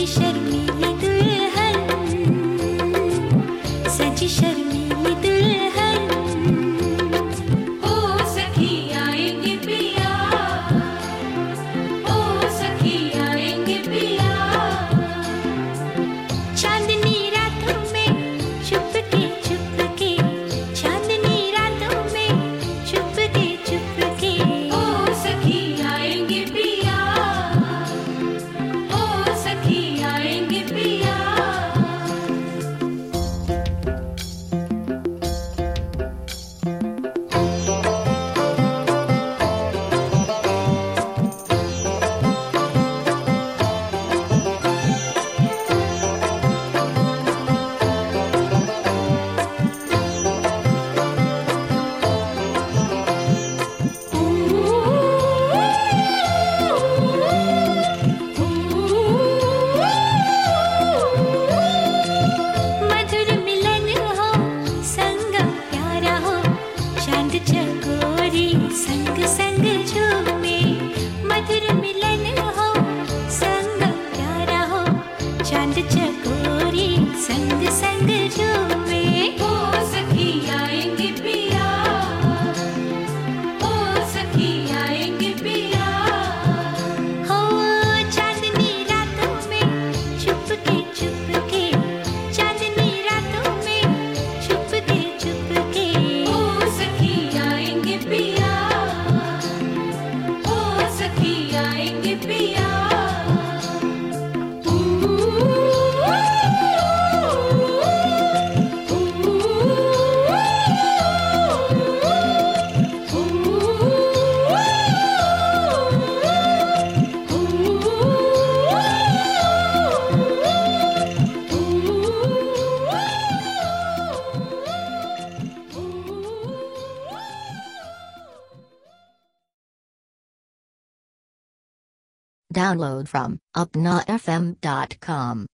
शर्मीली दुल्हन, सजी शर्मीली दुल्हन। ओ सखी आएंगे पिया, ओ सखी आएंगे पिया। चांदनी रातों में चुपके चुपके, चांदनी रातों में चुपके चुपके। ओ सखी आएंगे पिया, ओ सखी आएंगे पिया। मधुर मिलन हो, संगम प्यारा हो, चांद चकोरी संग संग झूमे। मधुर मिलन हो, संगम प्यारा हो, चांद चकोरी संग संग झूमे। ओ सखी आएंगे पिया, ओ सखी आएंगे पिया। हो चांदनी रातों में चुपके चुपके, चांदनी रातों में चुपके चुपके। ओ सखी आएंगे पिया, ओ सखी आएंगे पिया। Download from upnafm.com.